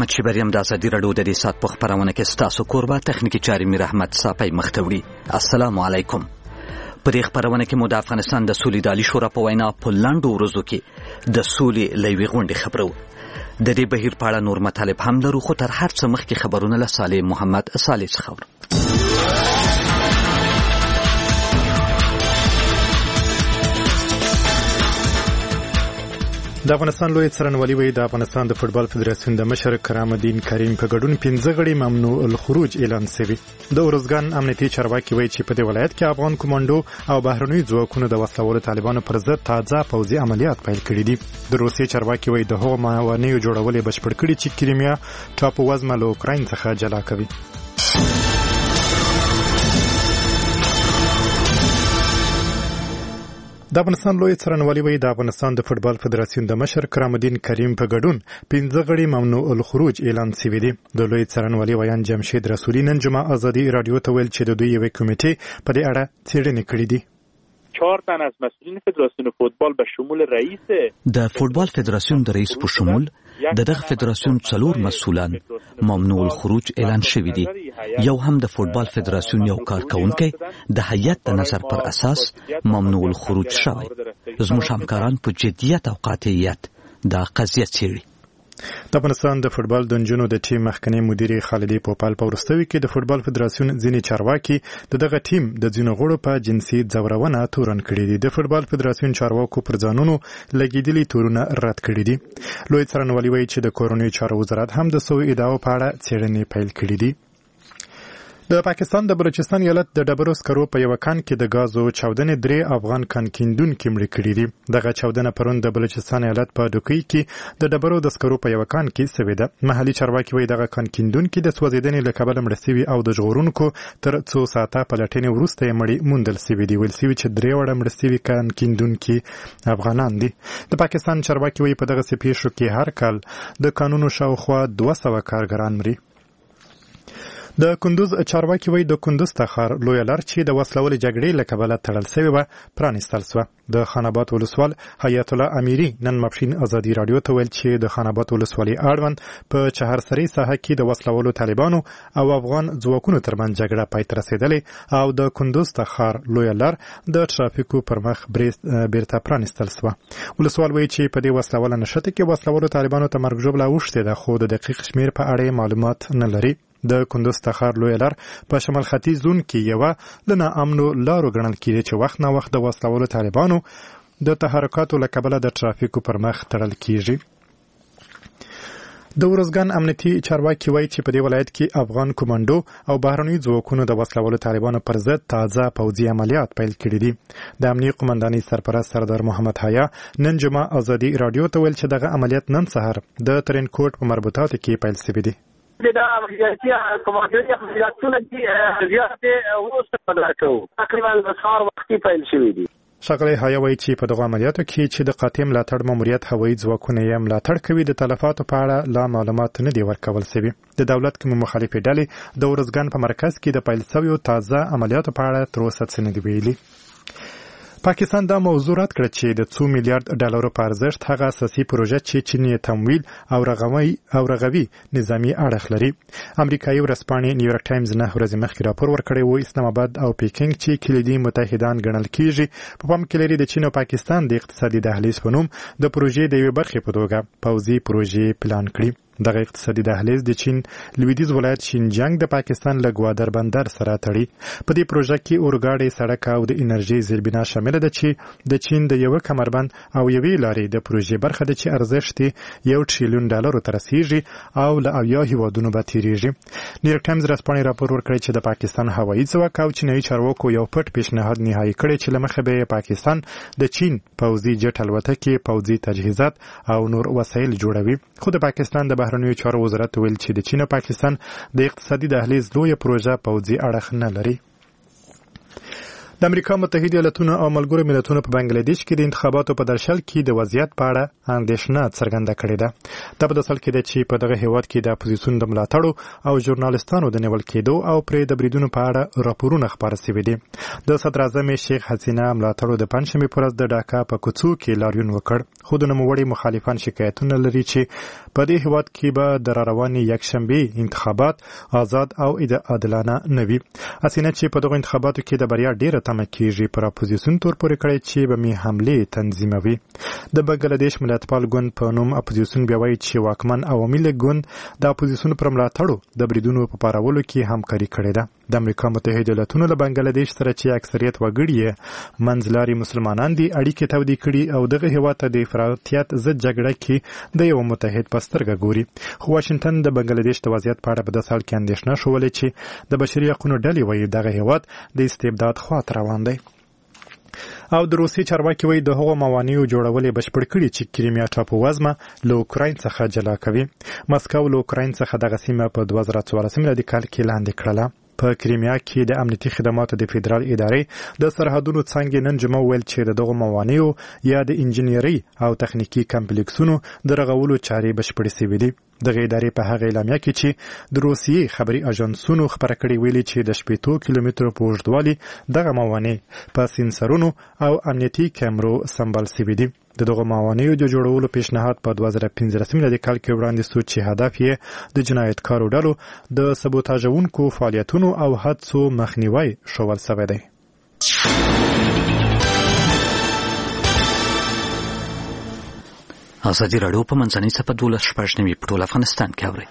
محمد شبریم د ازادي راډیو د ریاست په خبرونه کې ستاسو کوربه تخنیکی چاري میر احمد صافی مختوړي. السلام علیکم. په دې خبرونه کې مو د افغانستان د سولې د عالی شورا په وینا په لاندو ورځو کې د سولې لوی غونډه خبرو. د دې بهیر په اړه نور مطالب هم لرو، خو تر هر څه مخکې خبرونه له صالح محمد صالح څخه. د افغانستان لوی څارنوالي وایي د افغانستان د فوټبال فدراسیون د مشر کرام الدین کریم په ګډون 15 غړي ممنوع الخروج اعلان شوی. د اورزګان امنیتي چارواکي وایي چې په دې ولایت کې افغان کمانډو او بهرنیو ځواکونو د وسلوالو طالبانو پر ضد تازه پوځي عملیات پیل کړي دي. د روسیې چارواکي وایي د هغو موانعو جوړول بشپړ کړي چې کریمیا ټاپووزمه له اوکراین څخه جلا کوي. د افغانستان لوی څارنوالي وایي د افغانستان د فوټبال فدراسیون د مشر کرام الدین کریم په ګډون 15 غړي ممنوع الخروج اعلان شوی دی. د لوی څارنوالي ویان جمشید رسولي نن جمعه ازادي رادیو ته ویل چې د دوی یو کمیټه په دې اړه څېړنې کړې دي. 4 تن از مسئولین فدراسیون فوتبال به شمول رئیس د فوتبال فدراسیون د رئیس په شمول د دغه فدراسیون 4 مسؤلان ممنوع الخروج اعلان شوی دي. یو هم د فوتبال فدراسیون یو کارکونکي د هیئت د نظر پر اساس ممنوع الخروج شوی. زموږ همکاران په جدیت او قاطعیت دا قضیه څېړي. د افغانستان د فوټبال د نجونو د ټیم مخکنی مدیر خالدی پوپال په ورستوي کې د فوټبال فدراسیون ځینې چارواکي دغه ټیم د ځینو غړو په جنسي ځورونه تورن کړي دي. د فوټبال فدراسیون چارواکو پر ځانونو لګیدلي تورونه رد کړي دي. لوی څارنوالي وایي چې د کورنیو چارو وزارت هم د سوء ادعاو په اړه څېړنې پیل کړي دي. د پاکستان د بلوچستان ایالت د ډبرو سکرو په یو کان کې د غازو چاودنې 3 افغان کانکیندونکو مړه کړي دي. دغه چاودنه پرون د بلوچستان ایالت په ډوکی کې د ډبرو د سکرو په یو کان کې شوې ده. محلي چارواکي وایي دغه کانکیندونکو د سوځیدنې له کبله مړه شوي او د ژغورونکو تر څو ساعته په لټنې وروسته یې مړي موندل شوي دي. ویل شوي چې 3 وړه مړه شوي کانکیندونکو افغانان دي. د پاکستان چارواکي وایي په دغه پیښو کې هر کال د قانونو شاوخوا 200 کارګران مري. د کندوز چارواکي وایي د کندوز تخار لوی لار چې د وسلوالې جګړې له کبله تړل شوی و پرانیستل شو. د خاناباد ولسوال حیات الله امیری نن ماپښین ازادي رادیو ته ویل چې د خاناباد ولسوالۍ اړوند په چهارسري ساحه کې د وسلوالو طالبانو او افغان ځواکونو ترمنځ جګړه پای ته رسېدلې او د کندوز تخار لوی لار د ترافیکو پر مخ بیرته پرانیستل شو. ولسوال وایي چې په دې وسلواله نشته کې وسلوالو طالبانو ته مرګ ژوبله اوښتې ده، خو د دقیق شمیر په اړه معلومات نه لري. د کندوز تخار لوی لار په شمال ختیځ زون کې یو لنه امنو لارو ګڼل کېږي چې وخت نه وخت د وسلوالو طالبانو د تحرکاتو له کبله د ترافیکو پر مخ تړل کېږي. د اورزګان امنیتي چارواکي وایي چې په دې ولایت کې افغان کمانډو او بهرنیو ځواکونو د وسلوالو طالبانو پر ضد تازه پوځي عملیات پیل کړي دي. د امنیتي قومندانۍ سرپرست سردار محمد حیا نن جمعه ازادي رادیو ته ویل چې دغه عملیات نن سهار د ترینکوټ په مربوطاتو کې پیل شوي دي. دا عملیاتي کمانډوي عملیاتونه دي زیات وروسته پیل شوي، تقریبا د سهار وختي پیل شوي دي. ښاغلی حیا وایي چې په دغو عملیاتو کې چې د قاطع ملاتړ ماموریت هوایي ځواکونه یې ملاتړ کوي، د تلفاتو په اړه لا معلومات نه دي ورکول شوي. د دولت کومې مخالفې ډلې د اورزګان په مرکز کې د پیل شویو تازه عملیاتو په اړه تر اوسه څه نه دي ویلي. پاکستان دا موضوع رد کړه چې د 2 میلیارډ ډالرو په ارزښت هغه اساسي پروژه چې چین یې تمویل او رغوي نظامي اړخ لري. امریکایي ورځپاڼې نیویارک ټایمز 9 ورځې مخکې راپور ورکړی و اسلام آباد او پیکینګ چې کلیدي متحدان ګڼل کیږي په پام کې لري د چین او پاکستان د اقتصادي دهلیز په نوم د پروژې د یوې برخې په توګه پوځي پروژې پلان کړي. دغه اقتصادي دهلیز د چین لویدیځ ولایت شینجیانګ د پاکستان له ګوادر بندر سره تړي. په دې پروژه کې اورګاډي، سړک او د انرژي زیربنا شامل ده چې د چین د یو کمربند او یوې لارې د پروژې برخه ده چې ارزښت یې $1 ټریلیون ته رسیږي او له 80 هیوادونو به تیریږي. نیویارک ټایمز ورځپاڼې راپور ورکړی چې د پاکستان هوایي ځواک او چینایي چارواکو یو پټ پیشنهاد نهایی کړی چې له مخې به پاکستان د چین پوځي جټ الوتکې، پوځي تجهیزات او نور وسایل جوړوي. خو د پاکستان د بهرنیو چارو وزارت ویل چې د چین او پاکستان د اقتصادي دهلیز لویه پروژه پوځي اړخ نه لري. د امریکا متحده ایالاتونو او ملګرو ملتونو په بنگلاديش کې د انتخاباتو په درشل کې د وضعیت په اړه اندېښنه څرګنده کړې ده. دا په داسل کې ده چې په دغه هیواد کې د اپوزیسیون د ملاتړو او ژورنالیستانو د نیول کېدو او پرې د بریدونو په اړه راپورونه خپاره شوي دي. د صدر اعظم شیخ حسینه ملاتړو د پنځمې پر ورځ د ډاکا په کوڅو کې لاریون وکړ. خو د نوموړي مخالفان شکایتونه لري چې په دې هیواد کې به د رواني یکشنبه انتخابات آزاد او عادلانه نه وي. حسینه چې په دغه انتخاباتو کې د بریا ډیره تمه کیږي پر اپوزیسیون تور پورې کړی چې به می حمله تنظیموي. د بنگلاديش ملتپال ګوند په نوم اپوزیسیون بیا وایي چې واکمن عوامي لیګ ګوند د اپوزیسیون پر ملاتړو د بریدونو په پارولو کې همکاري کړې ده. د امریکا متحده ایالاتونو له بنگلاديش سره چې اکثریت وګړي منځلاري مسلمانان دي اړیکې تودې کړي او دغه هیواد ته د افراطیت ضد جګړه کې د یو متحد په سترګه ګوري. خو واشنگټن د بنگلاديش د وضعیت په اړه په داسې حال کې اندېښنه شولې چې د بشري حقوقو ډلې وایي دغه هیواد د استبداد خواته روان دی. او د روسي چارواکي وایي د هغو موانعو جوړولې بشپړ کړي چې کریمیا ټاپووزمه له اوکراین څخه جلا کوي. مسکو له اوکراین څخه دغه سیمه په 2014 میلادي کال کې لاندې کړله. په کریمیا کې د امنیتي خدماتو د فدرال ادارې د سرحدونو څنګه نن جمعه ویل چې دغه موانعو یا د انجنیري او تخنیکی کمپلیکسونو د رغولو چارې بشپړې شوې دي. دغه ادارې په هغه اعلامیه کې چې د روسیې خبري اژانسونو خبره کړې ویلي چې د 80 کیلومترو په اوږدوالي دغه موانع په سنسرونو او امنیتي کیمرو سمبال شوي دي. دغه موانعو د جوړولو پیشنهاد په 2015 میلادي کال کې وړاندې شو چې هدف یې د جنایتکارو ډلو د سبوتاژونکو فعالیتونو او حادثو مخنیوي شول شوی دی. ازادي راډیو په منځنۍ صفحه 12 په ټول افغانستان کې اوري.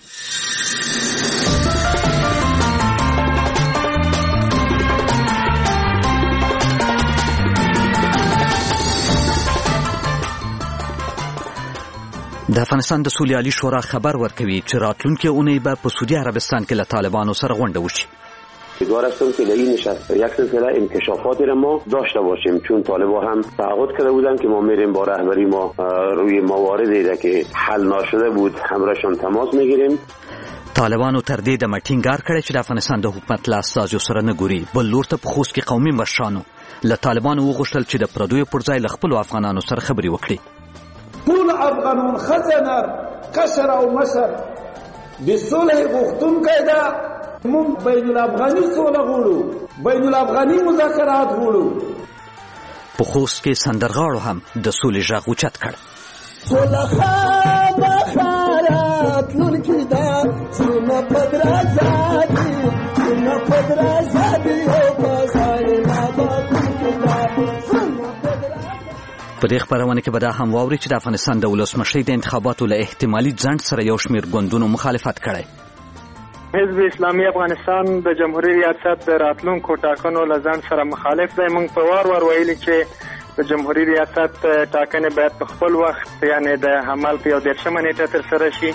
د افغانستان د سولې عالی شورا خبر ورکوي چې راتلونکي اونۍ به په سعودی عربستان کې له طالبانو سره غونډه وشي. امیدوار هستم که در این نشست یک سلسله انکشافاتی را ما داشته باشیم، چون طالبان هم تعهد کرده بودن که ما میریم با رهبری ما روی مواردی را که حل نشده بود همراهشان تماس میگیریم. طالبانو تر دې د مټینګار کړی چې د افغانستان د حکومت له استازو سره نه ګوري. بل لور ته په خوست کې قومي مشرانو له طالبانو وغوښتل چې د پردیو پر ځای له خپلو افغانانو سره خبرې وکړي. ټول افغانان خزنر قصر او مصر د صلح غوښتونکي ده. مونږ بین الافغاني سوله غواړو، بین الافغاني مذاکرات غواړو. په خوست کې سندرغاړو هم د سولې غږ اوچت کړ. سوله خامخارات لونکي ده سینه پدرازادي سینه پدرازادي او پساینا باندې په دې خبرونه کې به دا هم واوري چې د افغانستان د ولسمشرۍ د انتخاباتو له احتمالي ځنډ سره یو شمېر ګوندونو مخالفت کړی. حزب اسلامي افغانستان د جمهوریت ریاست د راتلونکو ټاکنو له ځنډ سره مخالف دی. موږ په وار ویلي چې د جمهوریت ریاست ټاکنې باید په خپل وخت یعنې د حمل په 13 نیټه ترسره شي.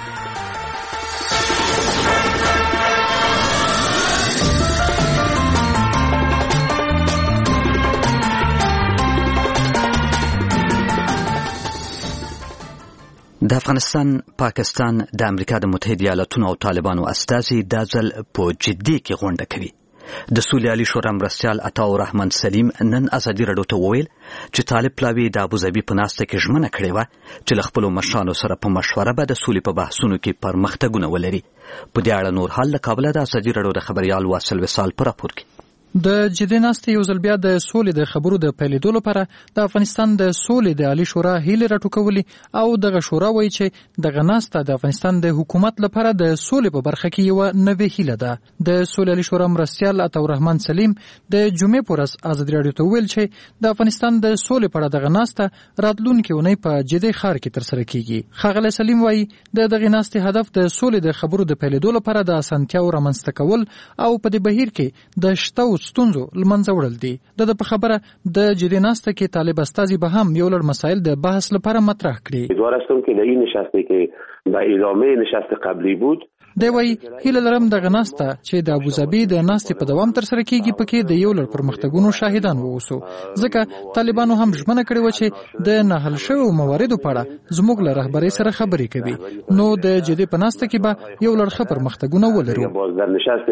د افغانستان، پاکستان، د امریکا د متحده ایالاتونو او طالبانو استازي دا ځل په جدي کې غونډه کوي. د سولې عالی شورا مرستیال عطاءالرحمن سلیم نن ازادي راډیو ته وویل چې طالب پلاوی د ابوظبي په ناسته کې ژمنه کړې وه چې له خپلو مشرانو سره په مشوره به د سولې په بحثونو کې پرمختګونه ولري. په دې اړه نور حال له کابله د ازادي راډیو د خبريال واصل وصال په راپور کې. د جدي ناستې یو ځل بیا د سولې د خبرو د پیلېدو لپاره د افغانستان د سولې د عالی شورا هیلې راټوکولې او دغه شورا وایي چې دغه ناسته د افغانستان د حکومت لپاره د سولې په برخه کې یو نوې هیله ده. د سولې عالی شورا مرستیال عطاءالرحمن سلیم د جمعې پر ورځ ازادي راډیو ته ویل چې د افغانستان د سولې په اړه دغه ناسته راتلونکي اونۍ په جدي ښار کې ترسره کیږي. ښاغلی سلیم وایي د دغه ناستې هدف د سولې د خبرو د پیلېدو لپاره د اسانتیاو رامنځته کول او په دې بهیر کې د شته ستونزو لمنځه وړل دي. د په خبره د جدي ناسته کې طالب استازي به هم یو لړ مسائل د بحث لپاره مطرح کړي. امیدوار هستم که در این نشستی که به ادامه نشست قبلی بود دی وایي هیله لرم دغه ناسته چې د ابوظبي د ناستې په دوام ترسره کیږي پکې د یو لړ پرمختګونو شاهدان واوسو، ځکه طالبانو هم ژمنه کړې وه چې د ناحل شویو مواردو په اړه زموږ له رهبرۍ سره خبرې کوي، نو د جدې په ناسته کې به یو لړ ښه پرمختګونه ولرو. بازنشست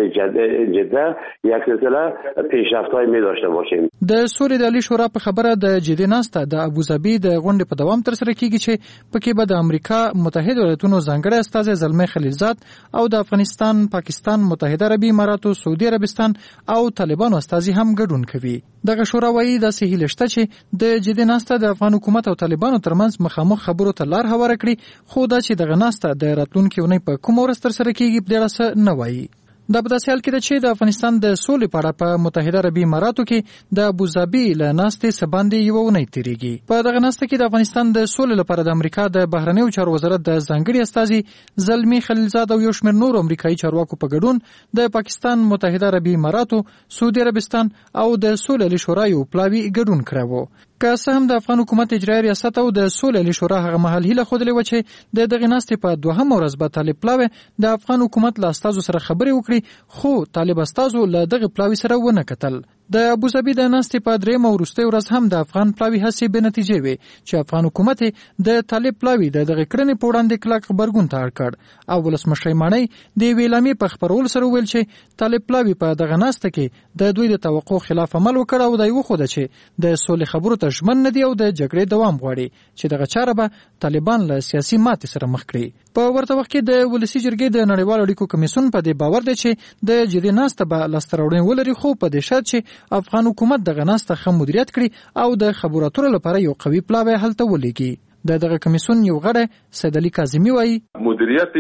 جده یک سلسله پیشرفت‌های می داشته باشیم. د سولې د عالی شورا په خبره د جدې ناسته د ابوظبي د غونډې په دوام ترسره کیږي چې پکې به د امریکا متحده ایالاتونو ځانګړی استازی زلمی خلیلزاد او د افغانستان، پاکستان، متحده عربي اماراتو، سعودي عربستان او طالبانو استازي هم ګډون کوي. دغه شورا وایي داسې هیله شته چې د جدې ناسته د افغان حکومت او طالبانو ترمنځ مخامخ خبرو ته لار هواره کړي، خو دا چې دغه ناسته د راتلونکي اونۍ په کومه ورځ ترسره کیږي په دې اړه څه نه وایي. دا په داسې حال کې ده چې د افغانستان د سولې په اړه په متحده عربي اماراتو کې د ابوظبي له ناستې څه باندې یوه اونۍ تېرېږي. په دغه ناسته کې د افغانستان د سولې لپاره د امریکا د بهرنیو چارو وزارت د ځانګړي استازي زلمی خلیلزاد او یو شمېر نورو امریکایي چارواکو په ګډون د پاکستان، متحده عربي اماراتو، سعودي عربستان او د سولې عالي شورا یو پلاوي ګډون کړی و. که څه هم د افغان حکومت اجرایي ریاست او د سولې عالي شورا هغه مهال هیله ښودلې وه چې د دغې ناستې په دوهمه ورځ به طالب پلاوی د افغان حکومت له استازو سره خبرې وکړي، خو طالب استازو له دغې پلاوي سره ونه کتل. د ابوظبي د ناستې په درېیمه او وروستۍ ورځ هم د افغان پلاوي هڅې بې نتیجې وې چې افغان حکومت د طالب پلاوي د دغې کړنې په وړاندې کلک غبرګون ته اړ کړ او ولسمشر ماڼۍ د یوې اعلامیې په خپرولو سره وویل چې طالب پلاوي په دغه ناسته کې د دوی د توقع خلاف عمل وکړ او دا یې وښوده چې د سولې خبرو ته ژمن نه دي او د جګړې دوام غواړي چې دغه چاره به طالبان له سیاسي ماتې سره مخ کړي. په ورته وخت کې د ولسي جرګې د نړیوالو اړیکو کمیسیون په دې باور دی چې د جدي ناسته به لاسته راوړنې ولري، خو په دې شرط چې افغان حکومت دغه ناسته ښه مدیریت کړي او د خبرو اترو لپاره یو قوي پلاوی هلته ولېږي. د دغه کمیسیون یو غړی سید علي کاظمی وایي مدیریت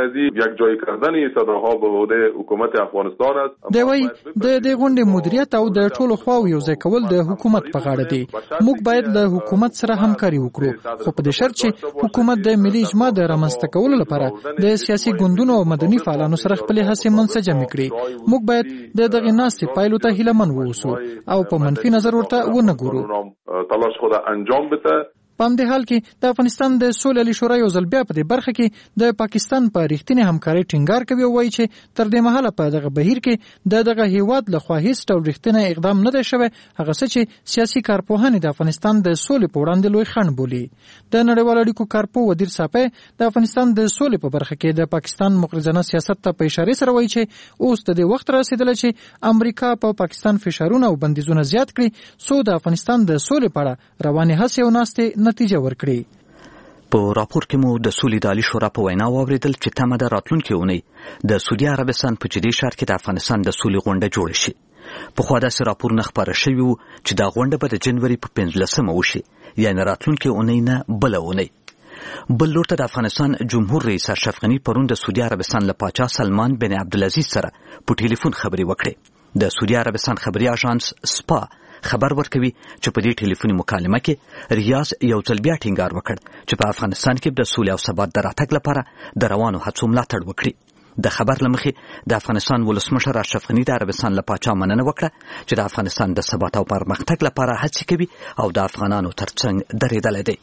یک جای کردن صداها به عهده حکومت افغانستان است. دی وایي د دې غونډې مدیریت او د ټولو خواو یو ځای کول د حکومت په غاړه دی. موږ باید له حکومت سره همکاري وکړو، خو په دې شرط چې حکومت د ملي اجماع د رامنځته کولو لپاره د سیاسي ګوندونو او مدني فعالانو سره خپلې هڅې منسجم کړي. موږ باید د دغې ناستې پایلو ته هیلهمن واوسو او په منفي نظر ورته ونه ګورو. تلاش خود انجام بده. په همدې حال کې د افغانستان د سولې عالي شورا یو ځل بیا په دې برخه کې د پاکستان په رښتینې همکارۍ ټینګار کوي او وایي چې تر دې مهاله په دغه بهیر کې د دغه هیواد له خوا هیڅ ډول رښتینی اقدام نه دی شوی، هغه څه چې سیاسي کارپوهان د افغانستان د سولې په وړاندې لوی خنډ بولي. د نړیوالو اړیکو کارپوه ودیر ساپی د افغانستان د سولې په برخه کې د پاکستان مقرضانه سیاست ته په اشارې سره وایي چې اوس د دې وخت رسیدلی چې امریکا په پاکستان فشارونه او بندیزونه زیات کړي څو د افغانستان د سولې په اړه روانې هڅې او ناستې نتیجه ورکړي. په راپور کې مو د سولې د عالي شورا په وینا واوریدل چې تمه ده راتلونکې اونۍ د سعودي عربستان په جدي ښار کې د افغانستان د سولې غونډه جوړه شي. پخوا داسې راپورونه خپاره شوي وو چې دا غونډه به د جنوري په 15 وشي، یعنې راتلونکې اونۍ نه بله اونۍ. بل لور ته د افغانستان جمهور رئیس اشرف غني پرون د سعودي عربستان له پاچا سلمان بن عبدالعزیز سره په ټلیفون خبرې وکړې. د سعودي عربستان خبري اژانس سپا خبر ورکوي چې په دې ټلیفوني مکالمه کې ریاض یو ځل بیا ټینګار وکړ چې په افغانستان کې د سولې او ثبات د راتګ لپاره د روانو هڅو ملاتړ وکړي. د خبر له مخې د افغانستان ولسمشر اشرف غني د عربستان له پاچا مننه وکړه چې د افغانستان د ثبات او پرمختګ لپاره هڅې کوي او د افغانانو ترڅنګ درېدلی دی.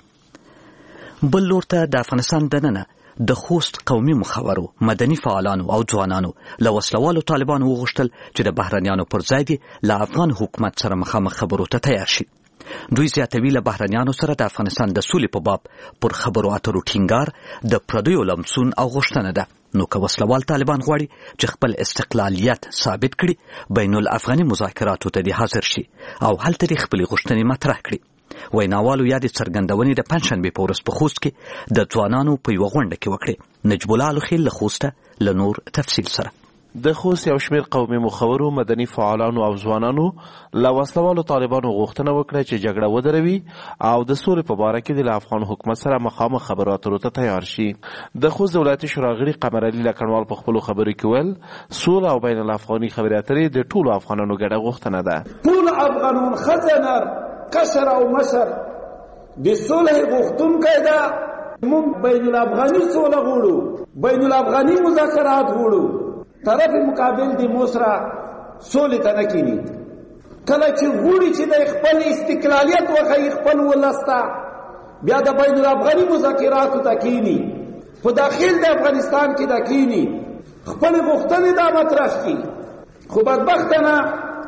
بل لور ته د افغانستان دننه د خوست قومي مخورو، مدني فعالانو او ځوانانو له وسلوالو طالبانو وغوښتل چې د بهرنیانو پر ځای دي له افغان حکومت سره مخامخ خبرو ته تیار شي. دوی زیاتوي له بهرنیانو سره د افغانستان د سولې په باب پر خبرو اترو ټینګار د پردیو لمسون او غوښتنه ده. نو که وسلوال طالبان غواړي چې خپل استقلالیت ثابت کړي، بین الافغاني مذاکراتو ته دې حاضر شي او هلته دې خپلې غوښتنې مطرح کړي. ویناوالو یا د څرګندونې د پنجشنبې په ورځ په خوست کې د ځوانانو په یوه غونډه کې وکړې. نجب الله الخیل له خوسته له نور تفصیل سره. د خوست یو شمېر قومي مخورو، مدني فعالانو او ځوانانو له وسلوالو طالبانو غوښتنه وکړه چې جګړه ودروي او د سولې په باره کې د افغان حکومت سره مخامخ خبرو اترو ته تیار شي. د خوست د ولایتي شورا غړي قمر علي لکنوال په خپلو خبرو کې ویل سوله او بین الافغاني خبرې اترې د ټولو افغانانو ګډه غوښتنه ده. ټول افغانان ښځه نر کشر او مشر د سولې غوښتونکی ده. موږ بین الافغاني سوله غواړو، بین الافغاني مذاکرات غواړو. طرف مقابل د موسره سولې ته نه کینی. کله چې غواړي چې د خپل استقلالیت وښیي خپل ولس ته، بیا د بین الافغاني مذاکراتو ته کینی. په داخل د افغانستان کې د کینی خپل غوښتنې دا مطرح کړي، خو بدبختانه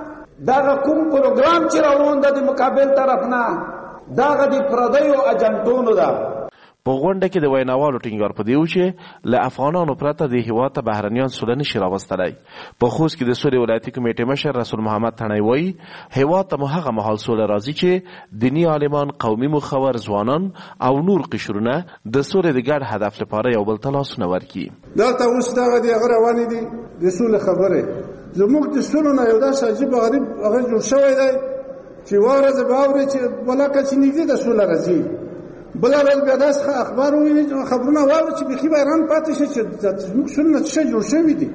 دغه کوم پروګرام چې روان ده د مقابل طرف نه دغه د پردیو اجنټونو ده. په غونډه کې د ویناوالو ټینګار په دیو چې له افغانانو پرته د هیواد ته بهرنیان سوله نشي راوستلی. په خوست کې د سولې ولایتي کمیټې مشر رسول محمد تڼۍ وایي هیواد ته مو هغه مهال سوله راځي چې دیني عالمان، قومي مخور ځوانان او نور قشرونه د سولې د ګډ هدف لپاره یو بل ته لاسونه ورکړي. دلته اوس دغه د هغه روانې دي د سولې خبرې زموږ د سولو نه یو داسې عجیب غریب هغه جوړ شوی دی چې ورځ به اوري چې بلاکه چې نږدې د سوله راځي، بله ورځ بیا داسې اخبار وویني خبرونه واورو چې بیخي بحران پاتې شي چې زموږ سولې نه څه شی جوړ شوي دي.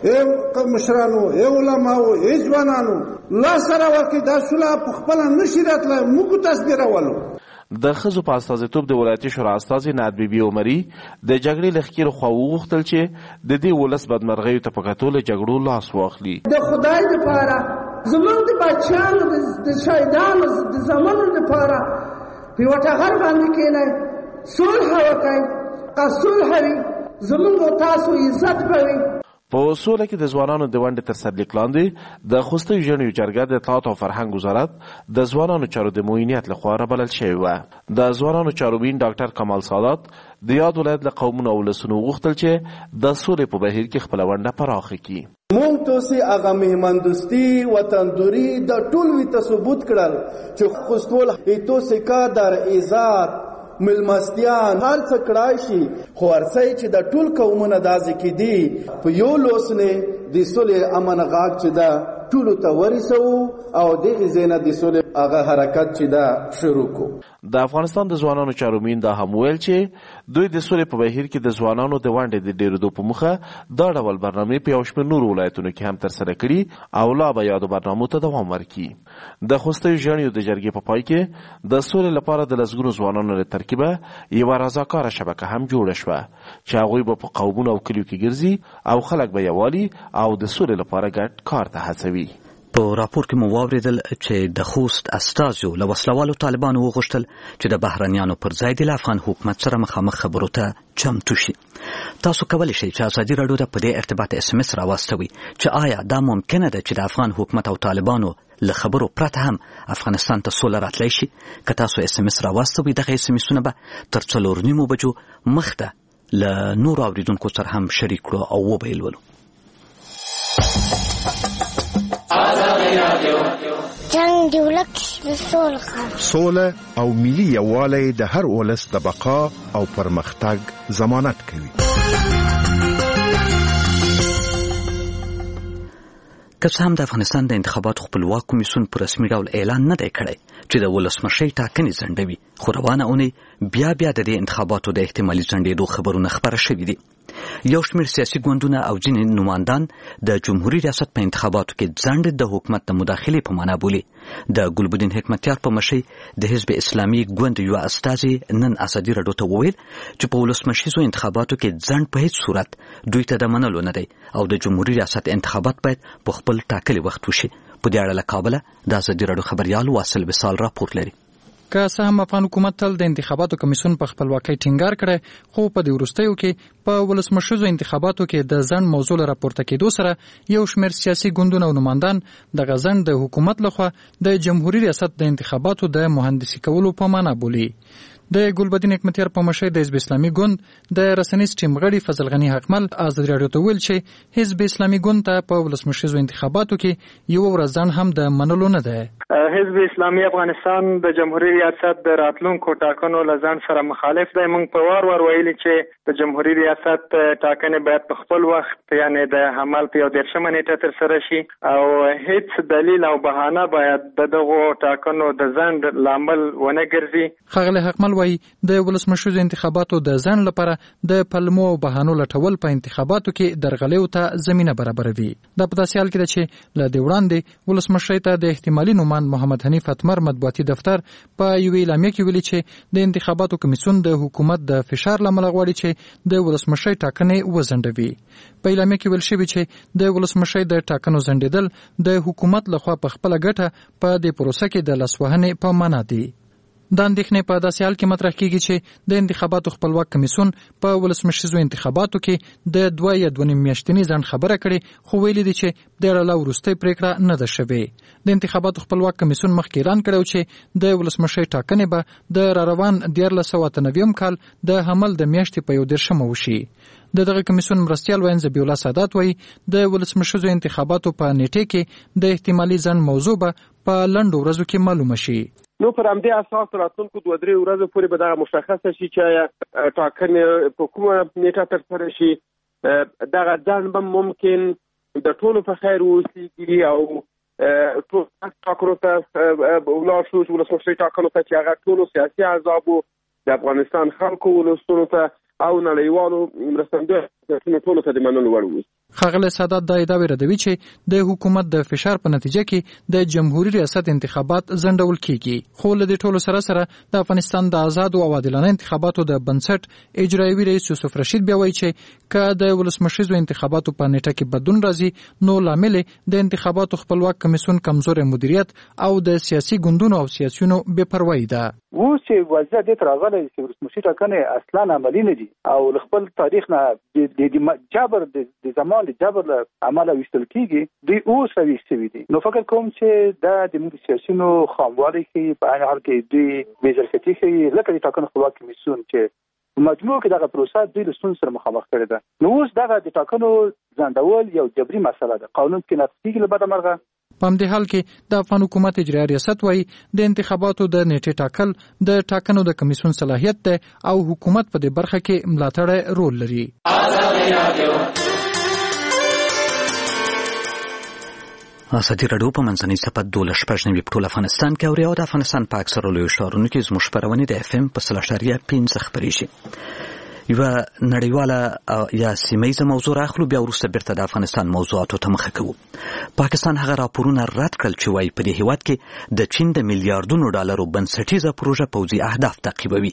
ای مشرانو، ای علماو، ای ځوانانو، لاس سره ورکړئ، دا سوله په خپله نشي راتلی، موږ تاسو بیرولو. د ښځو په استازیتوب د ولایتي شورا استازي نعت بیبي عمري د جګړې له ښکېلو خوا وغوښتل چې د دې ولس بدمرغیو ته په کتو له جګړو لاس واخلي. د خدای دپاره زموږ د بچیانو د شهیدانو د زامنو دپاره په یوه ټغر باندې کښېنئ، صلح وکئ، که صلح وي زموږ او تاسو عزت به وي. په سوله کې د ځوانانو د ونډې تر سرلیک لاندې د خوستیو ژڼیو جرګه د اطلاعات او فرهنګ وزارت د ځوانانو چارو د معینیت لخوا رابلل شوې وه. د ځوانانو چارو وین ډاکټر کمال سادات د یاد ولایت له قومونو او ولسونو وغوښتل چې د سولې په بهیر کې خپله ونډه پراخه کړي. مونږ توسي هغه مهماندوستي وطندوري د ټول وی ثبوت کړل چې خوستول ایتوسي کار در عزت ملمستیان هر څه کړای شي، خو ورسای چې د ټول قومونه داسې کې دي په یو لوسنه د سولې امن غاک چې دا ټولو ته ورسو او دغه زینه د سولې هغه حرکت چې دا شروع کو. د افغانستان د ځوانانو چارومین دا هم ویل چې دوی د سولې په بهیر کې د ځوانانو د ونډې د ډیرېدو په موخه دا ډول برنامې په یو شمېر نورو ولایتونو کې هم ترسره کړي او لا به یادو برنامو ته دوام ورکړي. د خوستیو ژڼیو د جرګې په پای کې د سولې لپاره د لسګونو ځوانانو له ترکیبه یوه رضاکاره شبکه هم جوړه شوه چې هغوی به په قومونو او کلیو کې ګرځي او خلک به یووالي او د سولې لپاره ګډ کار ته هڅوي. په راپور کې مو واوریدل چې د خوست استازو له وسلوالو طالبانو وغوښتل چې د بهرنیانو پر ځای د افغان حکومت سره مخامخ خبرو ته چمتو شي. تاسو کولی شئ چې ازادي راډیو ته په دې ارتباط SMS راواستوئ چې آیا دا ممکنه ده چې د افغان حکومت او طالبانو له خبرو پرته هم افغانستان ته سوله راتلی شي. که تاسو SMS راواستوئ دغه SMSونه به تر 4:30 بجو مخته له نورو اوریدونکو سره هم شریک کړو او وبه یې لولو. جنگ دی ولک سوله او ملي یووالی د هر ولس د بقا او پرمختګ ضمانت کوي. که څه هم د افغانستان د انتخاباتو خپلواک کمیسیون په رسمي ډول اعلان نه دی کړی چې د ولسمشۍ ټاکنې ځنډوي، خو روانه اونۍ بیا د دې انتخاباتو د احتمالي ځنډېدو خبرونه خپاره شوي دي. یو شمېر سیاسي ګوندونه او ځینې نمایندان د جمهوري ریاست په انتخاباتو کې ځنډ د حکومت د مداخلې په معنا بولي. د ګلبدین حکمتیار په مشرۍ د حزب اسلامي ګوند یو استازي نن ازادي راډیو ته وویل چې په ولسمشریزو انتخاباتو کې ځنډ په هیڅ صورت دوی ته د منلو نه دی او د جمهوري ریاست انتخابات باید په خپل ټاکلي وخت وشي. په دې اړه له کابله د ازادي راډیو خبريال واصل وصال راپور لري. که څه هم افغان حکومت تل د انتخاباتو کمیسیون په خپلواکۍ ټینګار کړی، خو په دې وروستیو کې په ولسمشریزو انتخاباتو کې د ځنډ موضوع له راپورته کېدو سره یو شمېر سیاسي ګوندونه او نمایندان دغه ځنډ د حکومت لخوا د جمهوري ریاست د انتخاباتو د مهندسي کولو په معنا بولي. د ګلبدین حکمتیار په مشرۍ د حزب اسلامي ګوند د رسنیز ټیم غړي فضل غنی حکمل ازادي راډیو ته ویل چې حزب اسلامي ګوند ته په ولسمشریزو انتخاباتو کې یو ورځ ځنډ هم د منلو نه دی. حزب اسلامي افغانستان د جمهوریت ریاست د راتلونکو ټاکنو له ځان سره مخالف دی. موږ په وار ویلي چې د جمهوریت ریاست ټاکنې باید په خپل وخت یعنی د حمل په 13 نیټه تر سره شي او هیڅ دلیل او بهانه باید دغه ټاکنو د ځنډ لامل ونه ګرځي. ښاغلی حکمل وايي د ولسمشریزو انتخاباتو د ځنډ لپاره د پلمو او بهانو لټول په انتخاباتو کې درغلیو ته زمینه برابروي. دا په داسې حال کې ده چې له دې وړاندې ولسمشرۍ ته د احتمالي نوماند محمد حنیف اتمر مطبوعاتي دفتر په یوې اعلامیه کې ویلي چې د انتخاباتو کمیسیون د حکومت د فشار له امله غواړي چې د ولسمشرۍ ټاکنې وځنډوي. په اعلامیه کې ویل شوي چې د ولسمشرۍ د ټاکنو ځنډېدل د حکومت لخوا په خپله ګټه په دې پروسه کې د لاسوهنې په معنا دي. دا اندېښنې په داسې حال کې مطرح کیږي چې د انتخاباتو خپلواک کمیسیون په ولسمشریزو انتخاباتو کې د 2 یا 2.5 میاشتنی ځنډ خبره کړې، خو ویلي دي چې د اړه وروستۍ پریکړه نه ده شوې. د انتخاباتو خپلواک کمیسیون مخکې اعلان کړی چې د ولسمشرۍ ټاکنې به د راروان 1998 کال د حمل د میاشتې په 11 وشي. دغه کمیسیون مرستیال وین زبی الله سادات وایي د ولسمشریزو انتخاباتو په نیټه کې د احتمالي ځنډ موضوع به په لنډو ورځو کې معلومه شي. نو پر همدې اساس راتلونکو 2-3 ورځې پورې به دا مشخصه شي چې ټاکنې په کومه نیټه ترسره شي. دغه ځنډ به ممکن د ټولو په خیر ووسیږي او ټول ټاکنو ته ولاړ شو، ولسمشرۍ ټاکنو ته چې هغه ټولو سیاسي احزابو د افغانستان خلکو ولسونو ته او نړیوالو مرستندویو ټولو ته د منلو وړ وي. ښاغلی سادات دا ادعا ردوي چې د حکومت د فشار په نتیجه کې د جمهوریت ریاست انتخابات ځنډول کیږي، خو له دې ټولو سره د افغانستان د آزاد او عادلانه انتخاباتو د بنسټ اجرایوي رئیس یوسف رشید بیا وایي چې که د ولسمشریزو انتخاباتو په نیټه کې بدلون راځي نو لامل د انتخاباتو خپلواک کمیسیون کمزوري مدیریت او د سیاسي ګوندونو او سیاسيونو بې پروایي ده. اوس چې وضع دې تر راغلی چې ولسمشري ټاکنې اصلا عملي نه دي او خپل تاریخ نه د جبر د زمان د جبر له عمله ویستل کیږي، دوی اوس راویستل شوي دي. نو فکر کوم چې دا د موږ سیاسيونو خاموالي کې په عین حال کې دوی بې‌ظرفیتي کې لکه د ټاکنو خپلواک کمیسیون چې مجموع کې دغه پروسه دوی له ستونزو سره مخامخ کړې ده. نو اوس دغه د ټاکنو ځنډول یو جبري مسله ده، قانون کې نقض کیږي له بده مرغه. په همدې حال کې د افغان حکومت اجرایي ریاست وایي د انتخاباتو د نیټې ټاکل د ټاکنو د کمیسیون صلاحیت ده او حکومت په دې برخه کې ملاتړ رول لري. ازادي راډیو په منځنۍ صفحه 12 په ټول افغانستان کې اوري او د افغانستان په اکثره لویو ښارونو کې زموږ خپرونې د FM په 3.5 خپرېږي. یوه نړیواله یا سیمهیزه موضوع راخلو، بیا وروسته بیرته د افغانستان موضوعاتو ته مخه کوو. پاکستان هغه راپورونه رد کړل چې وایي په دې هیواد کې د چین د میلیارډونو ډالرو بنسټیزه پروژه پوځي اهداف تعقیبوي.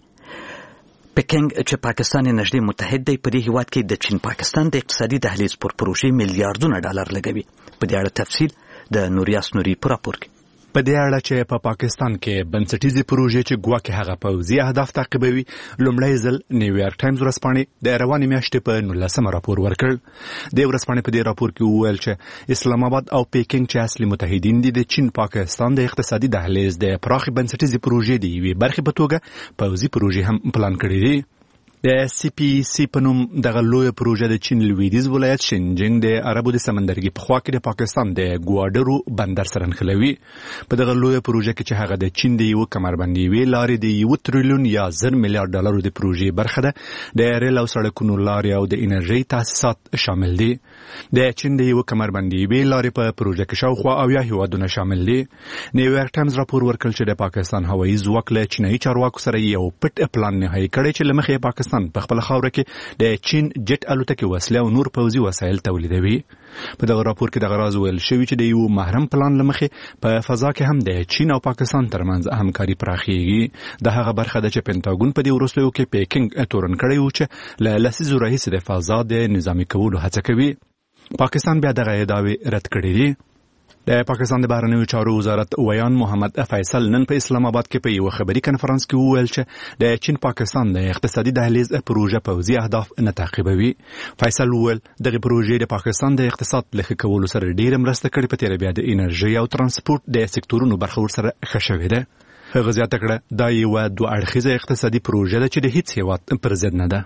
پکینګ چې پاکستان یې نږدې متحد دی، په دې هیواد کې د چین پاکستان د اقتصادي دهلیز پر پروژې میلیارډونه ډالر لګوي. په دې اړه تفصیل د نوریاس نوري په راپور کې. په دې اړه چې په پاکستان کې بنسټیزې پروژې چې ګواکې هغه پوځي اهداف تعقیبوي، لومړی ځل نیویارک ټایمز ورځپاڼې د روانې میاشتې په 19 راپور ورکړ. د ورځپاڼې په دې راپور کې وویل چې اسلام آباد او پیکینګ چې اصلي متحدین دي، د چین پاکستان د اقتصادي دهلیز د پراخې بنسټیزې پروژې د یوې برخې په توګه پوځي پروژې هم پلان کړې دي. د CPEC په نوم دغه لویه پروژه د چین لویدیځ ولایت شینجینګ د عربو د سمندرګي په خوا کې د پاکستان د ګواډرو بندر سره نښلوي. په دغه لویه پروژه کې چې هغه د چین د یو کمربندي لارې د 1 تریلیون یا 1,000 میلیارډ ډالرو د پروژې برخه ده. د ریل او سړکونو لارې او د انرژي تاسیسات شامل دي. د چین د یو کمربندي لارې په پروژه کې شاوخوا 70 هیوادونه شامل دي. نیویارک ټایمز راپور ورکړ چې د پاکستان هوایي ځواک له چینایي چارواکو سره یو پټ پلان نهایی کړی چې له مخې پاکستان په خپل خاوره کې د چین جټ الوتکې وسلې او نور پوځي وسایل تولیدوي. په دغه راپور کې دغه راز ویل شوی چې د یو محرم پلان لمخې په فضا کې هم د چین او پاکستان ترمنځ همکاري پراخیږي. د هغه برخه ده چې پینټاګون په دې وروستیو کې پیکینګ تورن کړی و چې له لسیزو راهیسې د فضا د نظامي کولو هڅه کوي. پاکستان بیا دغه ادعاوې رد کړې دي. د پاکستان د بهرنیو چارو وزارت ویان محمد فیصل نن په اسلام آباد کې په یو خبري کنفرانس کې وویل چې د چین پاکستان د اقتصادي دهلیز پروژه پوځي اهداف نه تعقیبوي. فیصل وویل دغه پروژې د پاکستان د اقتصاد لخوا کولو سره ډیره مرسته کړې، په تیر بیا د انرژي او ترانسپورت د سکتورونو برخه ورسره ښه شوې ده. هغه زیاته کړه دا یو دوه اړخیزه اقتصادي پروژه ده چې د هیڅ هیواد پر ضد نه ده.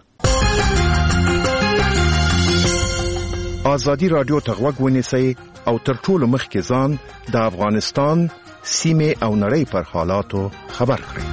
ازادي راډیو ته غوږ ونیسئ او تر ټولو مخکې ځان د افغانستان سیمې او نړۍ پر حالاتو خبر کړئ.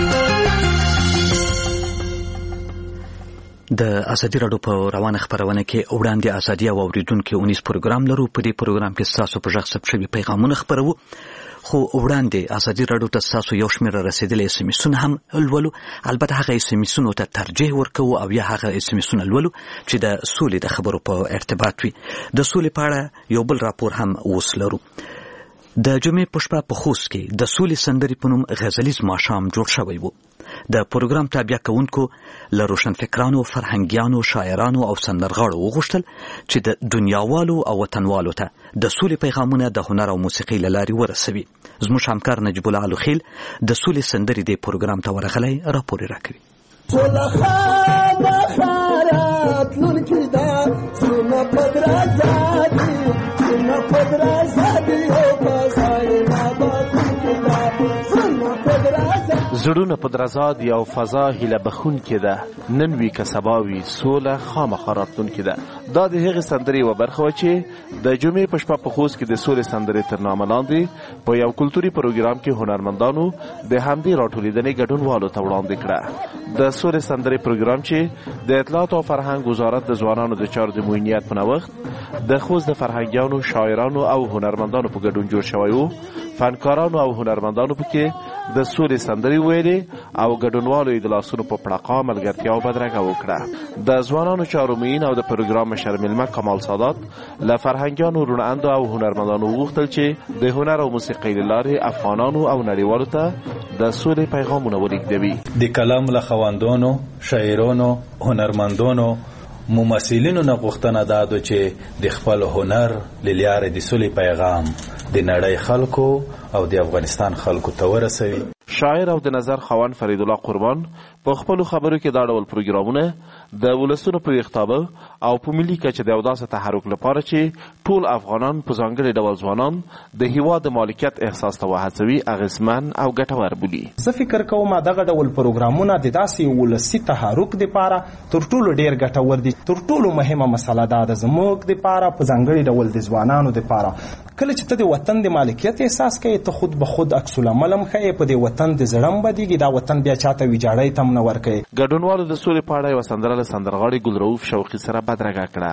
د ازادي راډیو په روانه خبرونه کې وړاندې ازادي او اوریدونکو 19 پروګرام لرو. په دې پروګرام کې تاسو په ژغ ثبت شوي پیغامونه خبرو، خو وړاندې ازادي راډیو ته تاسو یو شمېر رسیدلي SMS-ونه هم لولو. البته هغه SMS-ونو ته ترجیح ورکوو او یا هغه SMS-ونه لولو چې د سولې د خبرو په ارتباط وي. د سولې په اړه یو بل راپور هم اوس لرو. د جمعې په شپه په خوست کې د سولې سندرې په نوم غزلیز ماښام جوړ شوی و. د پروګرام تابع کوونکو له روشنفکرانو، فرهنګیانو، شاعرانو او سندرغاړو وغوښتل چې د دنیاوالو او وطنوالو ته د سولې پیغامونه د هنر او موسیقۍ له لارې ورسوي. زموږ همکار نجیب الله الخیل د سولې سندرې دې پروګرام ته ورغلی راپور یې راکوي. زړونه په درزا دي او فضا هیله بخونکې ده، نن وي که سبا وي سوله خامخا راتلونکې ده. دا د هغې سندرې یوه برخه وه چې د جمعې په شپه په خوست کې د سولې سندرې تر نامه لاندې په یو کلتوري پروګرام کې هنرمندانو د همدې راټولېدنې ګډونوالو ته وړاندې کړه. د سولې سندرې پروګرام چې د اطلاعات او فرهنګ وزارت د ځوانانو د چارو د معینیت په نوښت د خوست د فرهنګیانو، شاعرانو او هنرمندانو په ګډون جوړ شوی و. فنکارانو او هنرمندانو پکې د سولې سندرې ویلې او ګډونوالو یې د لاسونو په پړقا ملګرتیا او بدرګه وکړه. د ځوانانو چارو معین او د پروګرام مشر میلمه کمال سادات له فرهنګیانو، روڼاندو او هنرمندانو وغوښتل چې د هنر او موسیقۍ له لارې افغانانو او نړیوالو ته د سولې پیغامونه ولېږدوي. د کلام له خواندانو، شاعرانو، هنرمندانو، ممثلینو نه غوښتنه دا ده چې د خپل هنر له لارې د سولې پیغام د نړۍ خلکو او د افغانستان خلکو ته ورسوي. شاعر او د نظر خاوند فرید الله قربان په خپلو خبرو کې دا ډول پروګرامونه د ولسونو په ویښتابه او په ملي کچه د یو داسې تحرک لپاره چې ټول افغانان په ځانګړي ډول ځوانان د هیواد د مالکیت احساس ته وهڅوي اغېزمن او ګټور بولي. زه فکر کوم دغه ډول پروګرامونه د داسې ولسي تحرک دپاره تر ټولو ډېر ګټور دي. تر ټولو مهمه مسله دا ده زموږ دپاره په ځانګړي ډول د ځوانانو دپاره کله چې ته د وطن د مالکیت احساس کوې ته خود به خود عکس العمل هم ښیې، په دې وطن د زړه هم بدېږي، دا وطن بیا چاته ویجاړۍ ته هم نه ورکوي. ګډونوالو د سولې په اړه یوه سندره له سندرغاړي ګلرؤف شوقي سره بدرګه کړه.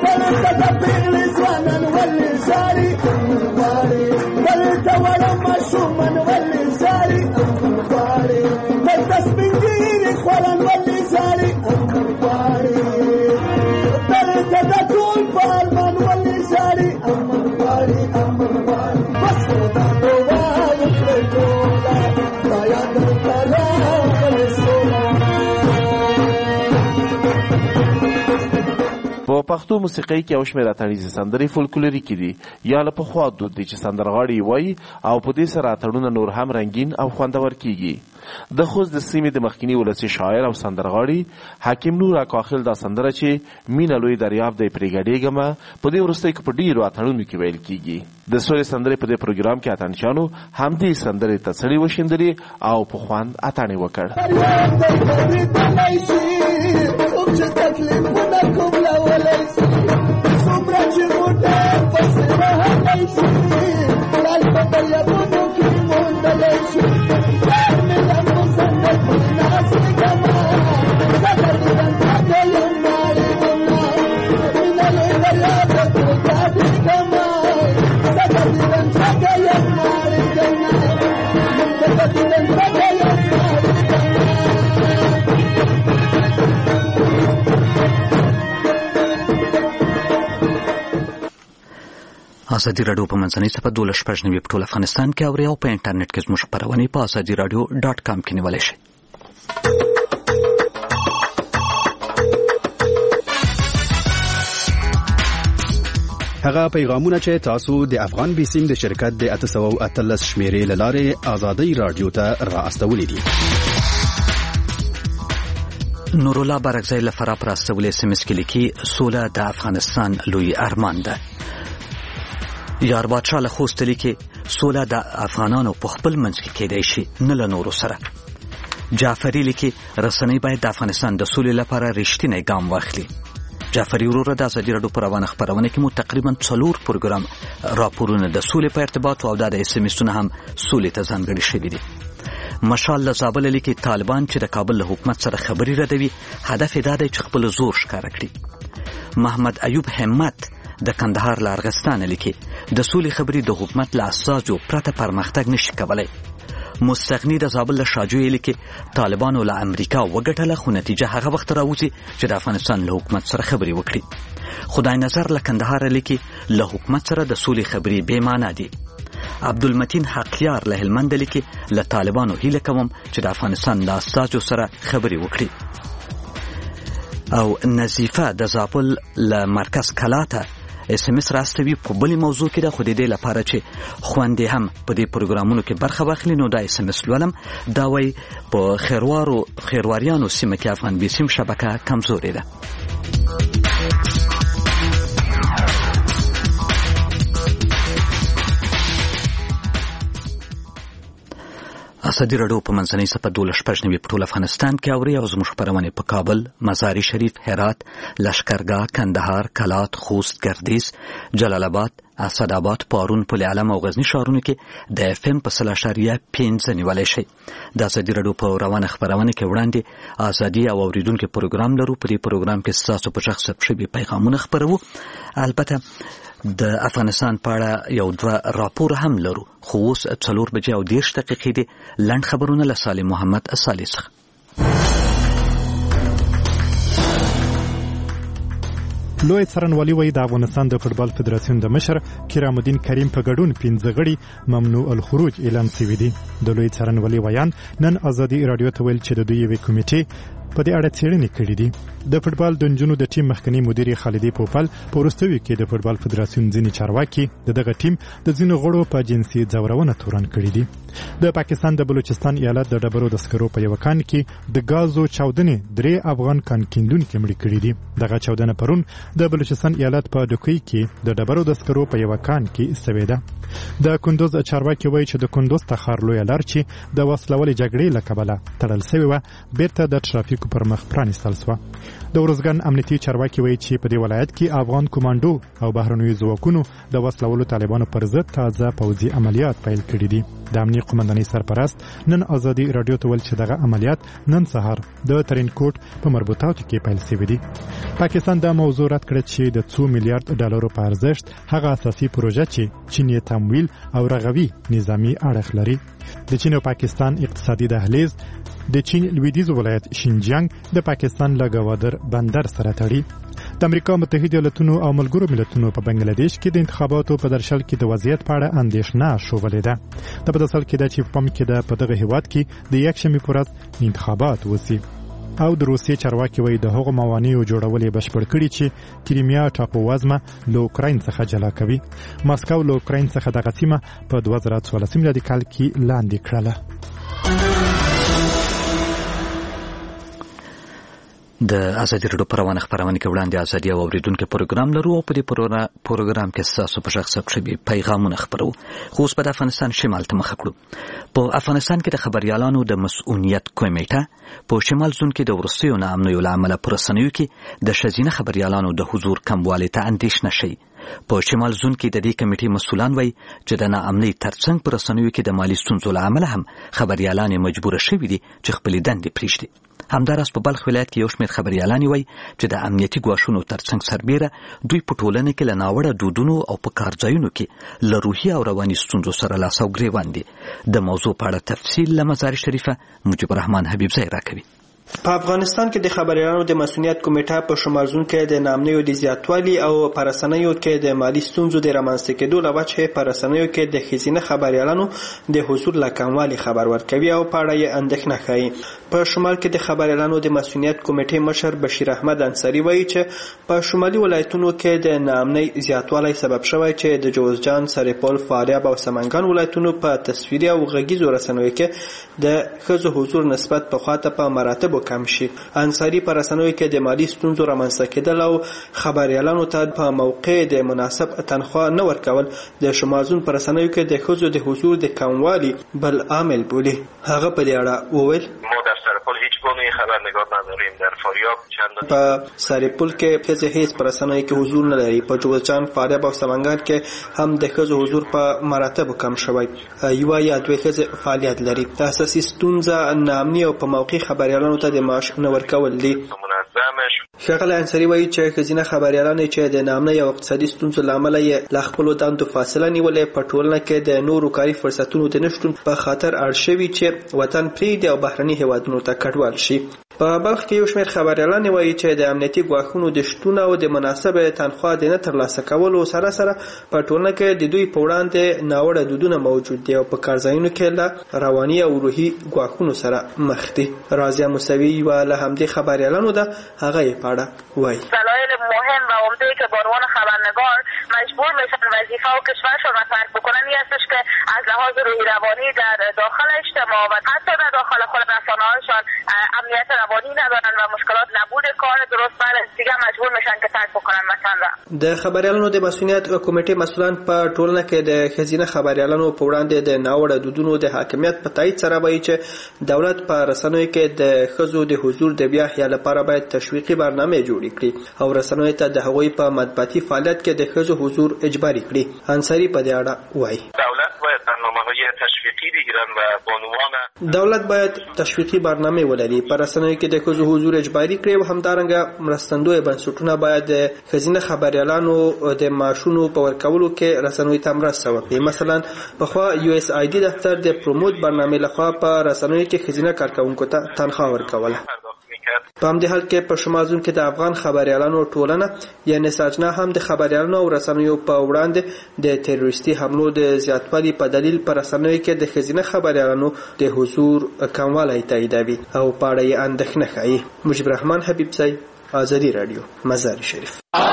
په پښتو موسیقۍ کې یو شمېر اتڼیزې سندرې فولکلوریکې دي یا له پخوا دود دی چې سندرغاړي یې وایي او په دې سره اتڼونه نور هم رنګین او خوندور کیږي. د خوست د سیمې د مخکیني ولسي شاعر او سندرغاړي حکیم نور اکاخیل دا سندره چې مینه لوی دریاب دی پرې ګډېږمه په دې وروستیو کې په ډېرو اتڼونو کې ویل کیږي. د سولې سندرې په دې پروګرام کې اتڼچیانو همدې سندرې ته څړې وشیندلې او په خوند اتڼ یې وکړ. ازادي راډیو په منځنۍ صفحه 12 په ټول افغانستان کې اوري او په انټرنیټ کې زموږ خپرونې په azadiradio.com کې نیولی شئ. هغه پیغامونه چې تاسو د افغان بیسیم د شرکت د 813 شمیرې له لارې ازادي راډیو ته را استولې دي. نورالله برکزی له فراه پر استولې SMS کې لیکي سوله د افغانستان لوی ارمان ده. یار بادشاه له خوست لیکي سوله د افغانانو په خپل منځ کې کېدای شي نه له نورو سره. جعفری لیکي رسنۍ باید د افغانستان د سولې لپاره رښتینی ګام واخلي. جعفری وروره د ازادي راډیو په روانه خپرونه کې مو تقریبا 4 پروګرام راپورونه د سولې په ارتباط او د SMS-ونه هم سولې ته ځانګړي شوي دي. مشال له زابل لیکي طالبان چې د کابل له حکومت سره خبرې ردوي هدف یې دا دی چې خپل زور ښکاره کړي. محمد ایوب همت د کندهار له ارغستان لیکي د سولې خبرې د حکومت له اساسو پرته پرمختګ نشي کولای. مستغنی د زابل له شاجوی لیکي طالبانو له امریکا وګټله خو نتیجه هغه وخت راوځي چې د افغانستان له حکومت سره خبرې وکړي. خدای نظر له کندهار لیکي له حکومت سره د سولې خبرې بې معنا دي. عبدالمتین حقیار له هلمند لیکي له طالبانو هیله کوم چې د افغانستان د استازو سره خبرې وکړي. او نظیفه د زابل له مرکز کلاته SMS راستوي په بلې موضوع کې ده، خو د دې لپاره چې خوندې هم په دې پروګرامونو کې برخه واخلي نو دا SMS لولم. دا وایي په خیرواریانو سیمه کې افغان بیسیم شبکه کمزورې ده. ازادي راډیو په منځنۍ صفحه 12 په ټول افغانستان کې اوري او زموږ خپرونې په کابل، مزار شریف، هرات، لشکرګاه، کندهار، کلات، خوست، ګردیز، جلال آباد، اسداباد، پارون، پل علم او غزنی ښارونو کې د FM په 0.5 نیولای شي. د ازادي راډیو په روانه خپرونه کې وړاندې ازادي او اوریدونکو پروګرام لرو. په دې پروګرام کې تاسو په شخص شوي پیغامونه خپرو. البته د افغانستان په اړه یو دوه راپور هم لرو، خو اوس 4:30 دي. لنډ خبرونه له سالم محمد صالح څخه. لوی څارنوالي وایي د افغانستان د فوتبال فدراسیون د مشر کرام الدین کریم په ګډون 15 غړي ممنوع الخروج اعلان شوی دي. د لوی څارنوالي ویان نن ازادي راډیو ته ویل چې د دوی یوې کمیټې په دې اړه څېړنې کړې دي. د فوتبال د نجونو د ټیم مخکنی مدیر خالدی پوپل په وروستیو کې د فوتبال فدراسیون ځینې چارواکي دغه ټیم د ځینو غړو په جنسي ځورونه تورن کړي دي. د پاکستان د بلوچستان ایالت د ډبرو د سکرو په یو کان کې د غازو چاودنې 3 افغان کان کیندونکو مړ کړي دي. دغه چاودنه پرون د بلوچستان ایالت په ډوکی کې د ډبرو د سکرو په یو کان کې استوي ده. د کندوز چارواکي وایي چې د کندوز تخار لوی لار چې د وسلوالې جګړې له کبله تړل شوی و بیرته د ټرافیکو پر مخ پرانیستل شو. د ورزګان امنیتي چارواکي وایي چې په دې ولایت کې افغان کمانډو او بهرنیو ځواکونو د وسلوالو طالبانو پر ضد تازه پوځي عملیات پیل کړي دي. د امنیتي قومندانۍ سرپرست نن ازادي راډیو ته ویل چې دغه عملیات نن سهار د ترینکوټ په مربوطاتو کې پیل شوي دي. پاکستان د موضوع رد کړ چې د 2 میلیارډ ډالرو په ارزښت هغه اساسي پروژه چې چین یې تمویل او رغوي نظامی اړخ لري. د چین او پاکستان اقتصادي دهلیز د چین لویدیځ ولایت شینجیانګ د پاکستان له ګوادر بندر سره تړي. د امریکا متحده ایالاتونو او ملګرو ملتونو په بنگلاديش کې د انتخاباتو په درشل کې د وضعیت په اړه اندېښنه شوولې ده. د په درشل کې د چې په پام کې د په دغه هیواد کې د یکشنبه پر ورځ انتخابات وسی او د روسیې چارواکي وایي د هغو موانعو جوړولې بشپړ کړي چې کریمیا ټاپووزمه له اوکراین څخه جلا کوي. ماسکو له اوکراین څخه دغه سیمه په 2014 میلادي کال کې لاندې کړله. د ازادي راډیو په روانه خپرونه کې وړاندې ازادي او اوریدونکو پروګرام لرو او په دې پروګرام کې تاسو په شخص شوي پیغامونه خپرو. خو اوس په افغانستان شمال ته مخ کړو. په افغانستان کې د خبريالانو د مسؤلیت کمیټه په شمال زون کې د ورسیو نامنوي العمل پر رسنیو کې د شزینه خبريالانو د حضور کموالی ته اندېښنه شي. په شمال زون کې د دې کمیټې مسؤلان وایي چې د ناامنۍ ترڅنګ پر رسنیو کې د مالی ستونزو له امله هم خبريالان مجبور شوي دي چې خپل دندې پریږدي. همداراز په بلخ ولایت کې یو شمېر خبريالان وایي چې د امنیتي ګواښونو ترڅنګ سربیره دوی په ټولنه کې له ناوړه دودونو او په کارځایونو کې له روحي او رواني ستونزو سره لاس او ګریوان دي. د موضوع په اړه تفصیل له مزار شریفه مجيب الرحمن حبیبزی راکوي. په افغانستان کې د خبريالانو د مسؤلیت کمیټه په شمال زون کې د نامنیو د زیاتوالي او پرسنیو کې د مالی ستونزو د رامنځته کېدو له وجې پرسنیو کې د ښځینه خبريالانو د حضور له کموالي خبر ورکوي او په اړه یې اندېښنه ښیي. په شمال کې د خبريالانو د مسؤلیت کمیټې مشر بشیر احمد انصاري وایي چې په شمالي ولایتونو کې د نامنۍ زیاتوالی سبب شوی چې د جوزجان، سرپل، فاریاب او سمنګان ولایتونو په تصویري او غږیزو رسنیو کې د ښځو حضور نسبت پخوا ته په مراتبو کم شي. انصاري په رسنیو کې د مالی ستونزو رامنځته کېدل او خبريالانو ته په موقع د مناسب تنخواه نه ورکول د شمال زون په رسنیو کې د ښځو د حضور د کموالي بل عامل بولي. هغه په دې اړه وویل خبرنگار نداریم. در فاریاب چند په سرپل کې ښځې هیڅ په رسنیو کې حضور نه لري. په جوزجان، فاریاب او سمنګان کې هم د ښځو حضور په مراتبو کم شوی. یوه یا دوه ښځې فعالیت لري. اساسي ستونزه ناامني او په موقع خبريالانو ته د معاش نه ورکول دي. ښاغلی انصاري وایي چې ښځینه خبريالان چې د ناامنۍ او اقتصادي ستونزو له امله یې له خپلو دندو فاصله نیولې په ټولنه کې د نورو کاري فرصتونو د نشتون په خاطر اړ شوي چې وطن پرېږدي او بهرني هیوادونو ته کډوال شي. په بلخ کې یو شمېر خبریالان وایي چې د امنیتي ګواښونو د شتون او د مناسبه تنخوا د نه ترلاسه کولو سره سره په ټولنه کې د دوی په وړاندې ناوړه دودونه موجود دي او په کارځایونو کې له رواني او روحي ګواښونو سره مخ دي. رازیه موسوي یوه له همدې خبریالانو ده، هغه یې په اړه وایي. دلایل مهم و عمده که به عنوان خبرنگار مجبور میشن وظیفه و کشورشون را ترک بکنن این هستش که از لحاظ روحی روانی در داخل اجتماع و حتی در داخل خود رسانه‌هاشان امنیت روانی ندارن و مشکلات نبود کار درست بعد دیگه مجبور میشن که ترک بکنن وطن را. د خبریالانو د مسئولیت کمیټې مسؤلان په ټولنه کې د ښځینه خبریالانو په وړاندې د ناوړه دودونو د حاکمیت په تایید سره وایي چې دولت په رسنیو کې د ښځو د حضور د بیا احیا لپاره باید تشویقي برنامه جوړې کړي او رسنیو ته د هغوی په مطبوعاتي فعالیت کې د ښځو حضور اجباري کړي. انصاري په دې اړه وایي. دولت باید برنامه‌های تشویقی بگیرن و بانوان دولت باید تشویقي برنامه ولري، په رسنیو کې د ښځو حضور اجباري کړي او همدارنګه مرستندوی بنسټونه باید د ښځینه خبریالانو د معاشونو په ورکولو کې رسنیو ته مرسته وکړي. مثلا پخوا USAID دفتر د پروموت برنامه لخوا په رسنیو کې ښځینه کارکونکو ته تنخواه ورکوله. په همدې حال کې په شمال کې د افغان خبریالانو ټولنه یعنی ساجنا هم د خبریالانو او رسنیو په وړاندې د تروریستي حملو د زیاتوالي په دلیل په رسنیو کې د ښځینه خبریالانو د حضور کموالی تاییدوي او په اړه یې اندېښنه ښیي. مجيب الرحمن حبیبزی، آزادي رادیو، مزار شریف.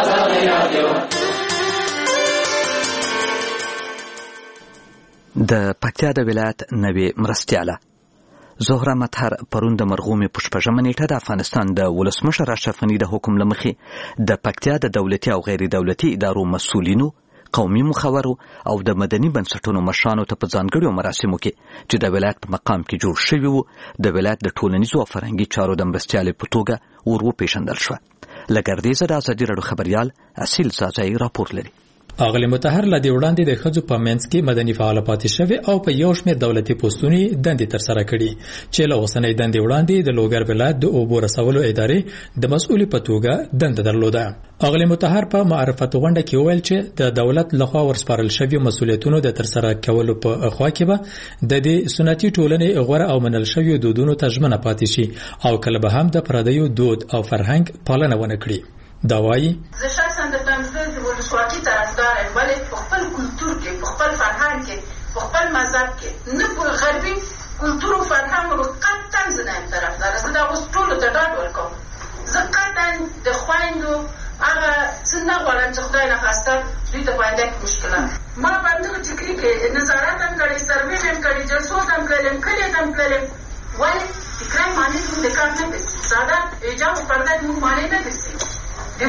د پکتیا د ولایت نوې مرستیاله زهره مطهر پرون د مرغومې په شپږمه نیټه د افغانستان د ولسمشر اشرف غني د حکم له مخې د پکتیا د دولتي او غیر دولتي ادارو مسؤلینو، قومي مخورو او د مدني بنسټونو مشرانو ته په ځانګړو مراسمو کې چې د ولایت په مقام کې جوړ شوي وو د ولایت د ټولنیزو او فرهنګي چارو د مرستیالې په توګه ور وپېژندل شوه. له ګردیزه د ازادي راډیو خبریال اصیل زازایي راپور لري. اغلی مطهر له دې وړاندې د ښځو په منځ کې مدني فعال پاتې شوی او په یو شمېر دولتي پوسټونو دندې ترسره کړي چې له اوسنۍ دندې وړاندې د لوګر ولایت د اوبو رسولو ادارې د مسؤل په توګه دنده درلوده. اغلی مطهر په معرفت غونډه کې وویل چې د دولت لخوا ورسپارل شوی مسؤلیتونو د ترسره کولو په خوا کې به د دې سنتي ټولنې غوړه او منل شوی دودونو ته ژمنه پاتې شي او کله به هم د پردیو دود او فرهنګ پالنه ونه کړي. دا وایي زه شخصا د تنظیم د ولسواکۍ طرفدار یم، ولې په خپل کلتور کې، په خپل فرهنګ کې، په خپل مذهب کې، نه په غربي کلتور او فرهنګ قطعا زه نه یم طرفدار. زه دا اوس ټولو ته ډاډ ورکوم. زه قطعا د خویندو هغه څه نه غواړم چې خدای ناخواسته دوی ته په آینده کې مشکلات. ما په همدغه ټیکري کې نظارت هم کړی، سروې هم کړی، جلسو هم کړی، کلي هم کړی. ولې ټیکرای معنی زموږ د کار نه ګرځي، ساده حجاب او پرده زموږ معنی نه ګرځي. د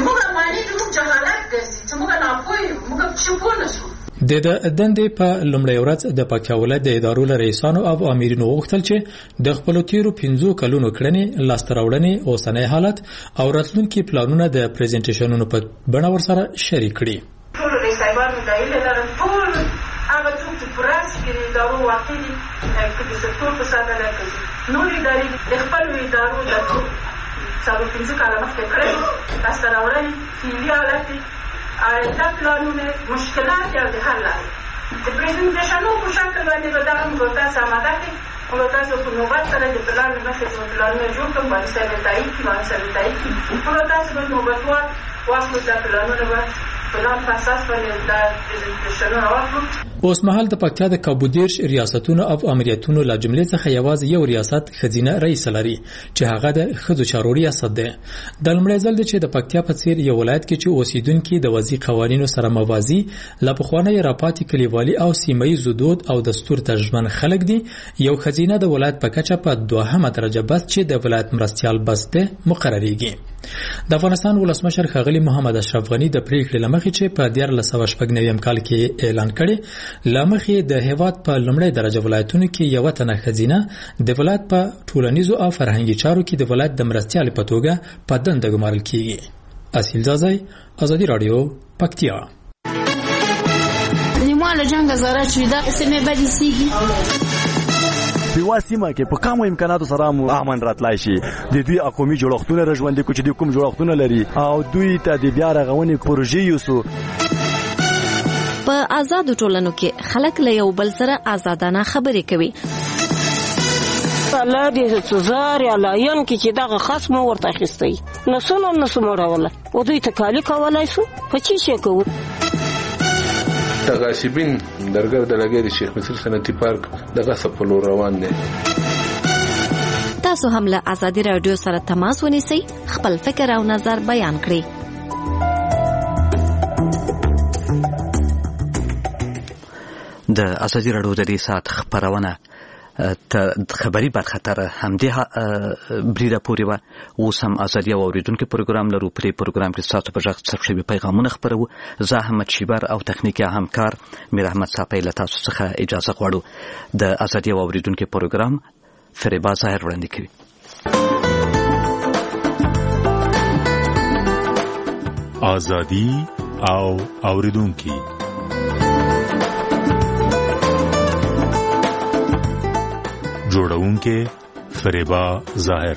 دندې په لومړۍ ورځ د پکتیا ولایت د ادارو له رئیسانو او امیرینو وغوښتل چې د خپلو تیرو 15 کلونو کړنې، لاسته راوړنې، اوسنی حالت او راتلونکي پلانونه د پریزنټیشنونو په بڼه ورسره شریک کړي. ټول رئیسانو دایله لرم، ټول هغه څوک چې پراس کې ادارو واقع دي چې د سکتور په ساتنه کوي، نور ادارې د خپل ادارو د څلور 15 کاله مخکې کړی لاسته راوړنې، فعلي حالت دا پلانونه، مشکلات یا د حل لارې د پریزنټیشنونو په شکل باندې به دغه موږ تاسو آماده کړئ او تاسو په نوبت سره د پلان له مخې څو پلانونه جوړ کړم باندې سره تایید کړي، باندې سره تایید کړي او تاسو به نوبتوار واخلو دا پلانونه به پلان په اساس باندې دا پریزنټیشنونه واخلو. اوس مهال د پکتیا د کابودیرش ریاستونو او امریتونو له جملې څخه یوازې یو ریاست ښځینه رئیس لري چې هغه د ښځو چارو ریاست دی. د لومړي ځل دی چې د پکتیا په څیر یو ولایت کې چې اوسیدونکي د وضعي قوانینو سره موازي له پخوانۍ راپاتې کلیوالي او سیمه‌ییزو دود او دستور ته ژمن خلک دي، یو ښځینه د ولایت په کچه په 2مه درجه بست چې د ولایت مرستیال بست دی مقرریږي. د افغانستان ولسمشر ښاغلي محمد اشرف غني د پریکړې لمخې چې په 1999 کال کې اعلان کړي لمخې د هیواد په لومړۍ درجه ولایتونو کې یو تنه ښځینه د ولایت په ټولنیزو او فرهنګي چارو کې د ولایت د مرستیال په توګه په دنده ګمارل کیږي. اصیل زازای، آزادي رادیو، پکتیا. نیمه جنگ زاره چې دا سمې بدی سیږي په واسمه کې په کوم امکاناتو سره مو امن راتلای شي. د دوی اقومي جوړښتونه رژوندې کو چې د کوم جوړښتونه لري او دوی ته د بیا رغونې پروژې یوسو. په آزادو ټولنو کې خلک له یو بل سره آزادانه خبرې کوي. الله دې څزار یا لاین کې چې دغه خاص مو ورته اخیستی نسونه نسموړوله او دوی ته کالی کولای شو په چی شي کوو تغاشبین درګر د لګې د شیخ مصر صنعتي پارک دغه سپلو روان دي. تاسو هم له آزادي رادیو سره تماس ونیسئ، خپل فکر او نظر بیان کړئ. د آزادي رادیو د دې ساعت خبرونه خبری برخه تر همدې بریده پورې و اوس هم آزادي اوریدونکو پروګرام لرو. په پروګرام کې تاسو په ځخ څه شی پیغامونه خبرو. زه احمد شیبر او تخنیکی همکار میر احمد صاحب له تاسو څخه اجازه غواړو. د آزادي اوریدونکو پروګرام فریبا ظاهر وړاندې کوي. آزادي او اوریدونکو جوړونکې فریبا ظاهر.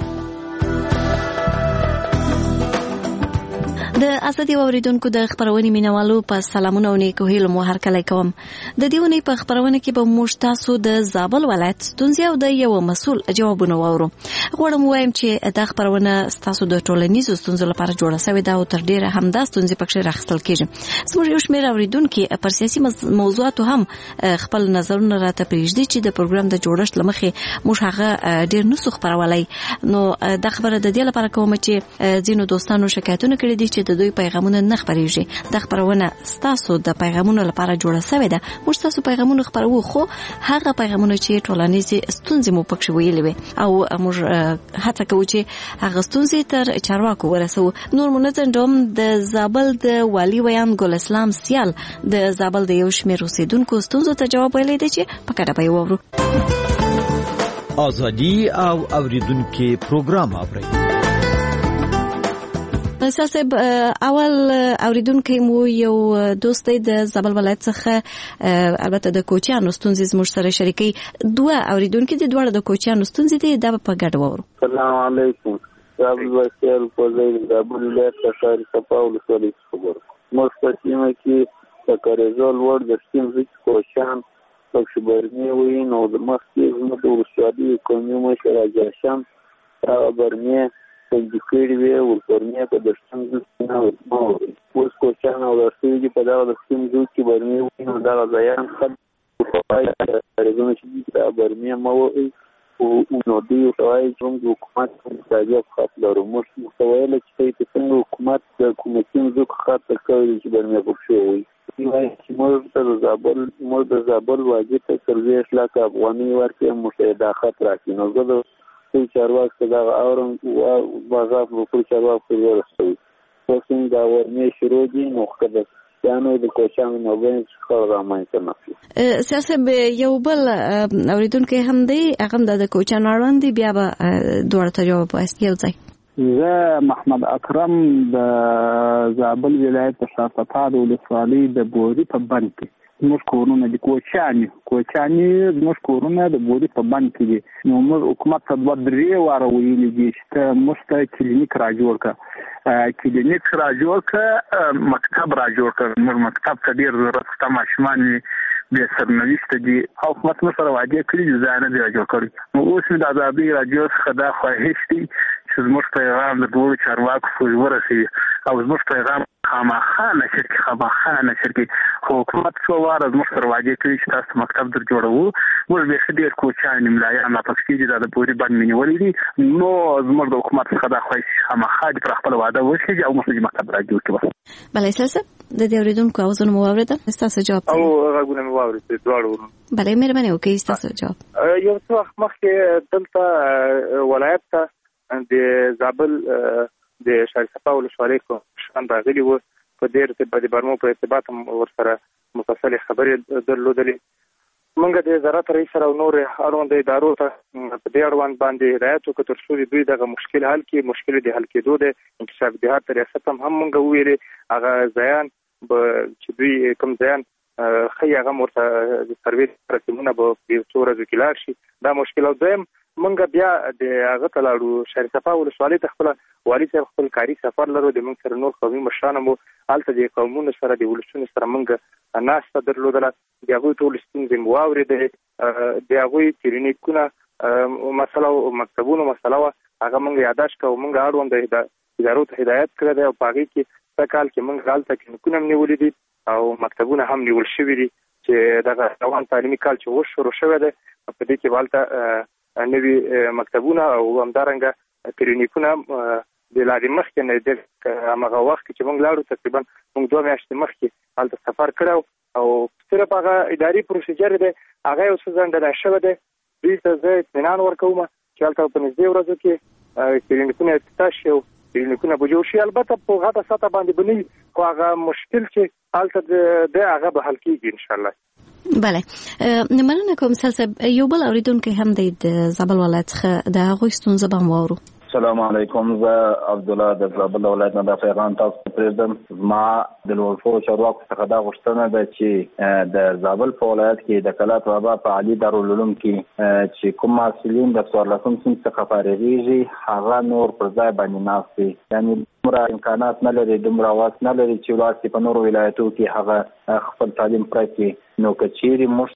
د آزادي اوریدونکو د خبرونې مینوالو په سلامونه او نیکو هیلو مو هرکلی کوم. د دې ونې په خبرونه کې به موږ تاسو د زابل ولایت ستونزې او د یو مسؤل جوابونه واورو. غواړم وایم چې دا خبرونه تاسو د ټولنیزو ستونزو لپاره جوړه شوې ده او تر ډیره همدا ستونزې پکې راخستل کیږي. زموږ یو شمېر اوریدونکي پر سیاسي موضوعاتو هم خپل نظرونه راته پرېږدي چې د پروګرام د جوړښت لمخې موږ هغه ډیر نسو خبرولای. نو دا خبره د دې لپاره کوم چې ځینو دوستانو شکایتونه کړي دي چې د دوی پیغامونه نه خبرېږي. دا خبرونه تاسو د پیغامونو لپاره جوړه شوې ده. موږ تاسو پیغامونه خبرو، خو هغه پیغامونه چې ټولنیزې ستونزې مو پکې ویلې وي او موږ هڅه کوو چې هغه ستونزې تر چارواکو ورسوو. نور منځنډوم د زابل د والي ویان ګل اسلام سیال د زابل د یو شمېر اوسیدونکو ستونزو ته جواب ویلی دی چې په کډه به یې واورو. آزادي او اوریدونکو پروګرام اورئ. صاحب اول اوریدونکو مو یو دوست د زابل ولایت څخه البته د کوچیانو ستونزې زموږ سره شریکي. دوه اوریدونکو دي، دوه د کوچیانو ستونزې دي، دا په ګډه وورو. السلام علیکم. زابل وسیل په ځای زابل ولایت ښار صفاول سولې خبر مستقیمه کې تکرزول ور د ستونزې کوچیان په خبرنی وین او د مخکې زموږ د ولسوالۍ قومي مشر اجاشم برنی څنګه وی ورپرنه په دښتون کې نه وو. اوس کوچان او ورسېږي په دا د ستونزو کې برنی وینو دا ځایان خد په پای راځي چې دا برنی مو او نو دی توای چې د حکومت څخه خاطر موږ مستویل چې څنګه حکومت د کومتین زو خاطر کوي چې برنی وکړي. وایي چې موږ د زابل واجب ته 30 لک افغاني ورکړي مشاهده خاطر راکې. نو زه چارواک دا اورم او بازار په چارواک په ورسوي. اوسین دا ورنه شروع دي نو خدای یانو د کوچانو نو وین څخه راځي. سیاسي یو بل اوریدونکو هم دی، هغه د کوچانو اړوند بیا به دوړ ته جواب وایي. یو ځای زه محمد اکرم د زابل ولایت شافتاد ولسوالۍ د بوري په بند کې زموږ کورونه د کوچاني زموږ کورونه د بوري په بند کې دي. نو موږ حکومت ته 2-3 واره ویلي دي چې موږ کلینیک را جوړ کړه، مکتب را جوړ کړه. موږ مکتب ته ډیر ضرورت شته، ماشومان به سرنوشت دي او حکومت موږ سره وعده کړې چې ځان نه جوړ کړي. نو اوس د آزادي رادیو څخه دا خواهش دي چې زموږ پیغام د دوه چارواکو پورې ورسېږي او زموږ پیغام خامخا نشر کې حکومت څو واره زموږ سره وعده کړې چې تاسو مکتب در جوړوو. موږ به ډېر کوچان ملایان پکې دي د پورې باندې منولې دي. نو زموږ د حکومت څخه دا خواهش خامخا د خپل وعده وشي او موږ مکتب را جوړ کړو. بلای ساسه د دې اوریدونکو اوازونه مو واوریدل؟ تاسو جواب او غوونه مو واوریدل دواړو. بلای مهرباني وکړئ تاسو جواب. یو څه وخت مخکې دلته ولایت ته د زابل د شارصفا ولسوالۍ کوم راغلي وو. په دې د برمو په ارتباط ورسره مفصل خبرې درلودلې. موږ د وزارت رئیس سره نور اړوند ادارو ته په دې اړوند باندې هدایت وکړ تر څو دوی دغه مشکل حل کړي. حل کېدو د انکشاف دیهات ریاست هم موږ ویلې هغه ځایان چې دوی کوم ځایان خي هغه مرته د سرویس رسمونه به په څو ورځو کې لاړ شي. دا مشکل او دویم موږ بیا د هغه تلاړو شارصفا ولسوالۍ ته خپل والي صاحب خپل کاري سفر لرو. د موږ سره نور قومي مشران مو هلته د قومونو سره د ولسونو سره موږ ناسته درلودله. د هغوی ټول ستونزې مو واورېدلې، د هغوی کلینیکونه مسله او مکتبونو مسله هغه موږ یاداش کوو. موږ اړوند د ادارو ته هدایت کړی دی او په هغې کې څه کال کې موږ هلته کلینیکونه هم نیولي دي او مکتبونه هم نیول شوي دي چې دغه روان تعلیمي کال چې شروع شوی دی په دې کې به هلته نوي مکتبونه او همدارنګه کلینیکونه د لارې مخکې نه د همغه وخت کې چې موږ لاړو تقریبا موږ 2 میاشتې مخکې هلته سفر کړی او صرف هغه اداري پروسیجر دی هغه یو څه ځنډنی شوی دی. دوی ته زه اطمینان ورکوم چې هلته په نږدې ورځو کې کلینیکونه افتتاح شي او کلینیکونه به جوړ شي. البته په غټه سطح باندې به نه وي خو هغه مشکل چې هلته دی هغه به حل کېږي انشاءالله. بله مننه کوم صاحب. یو بل اوریدونکی هم دی د زابل ولایت څخه د هغوی ستونزه به هم واورو. السلام علیکم. زه عبدالله د زابل ولایت نه د پیغام تاسو ته پرېږدم. زما د لوړپوړو چارواکو څخه دا غوښتنه ده چې د زابل په ولایت کې د کلات بابا په عالي دارالعلوم کې چې کوم محصلین د 14 صنف څخه فارغېږي هغه نور پر ځای باندې ناست دي، یعنې دومره امکانات نه لري، دومره واک نه لري چې ولاړ شي په نورو ولایتو کې هغه خپل تعلیم پوره کړي. نو که چیرې موږ